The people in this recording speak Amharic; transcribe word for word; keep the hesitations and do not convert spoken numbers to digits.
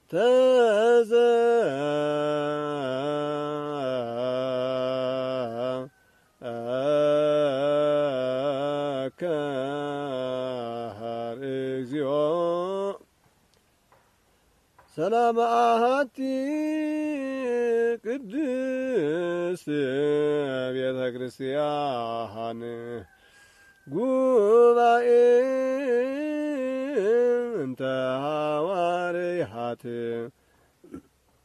ተዘ እግዚኦ ሰላም አሐቲ ቅድስት ቤተ ክርስቲያን ጉባኤ እንተ ሐዋርያት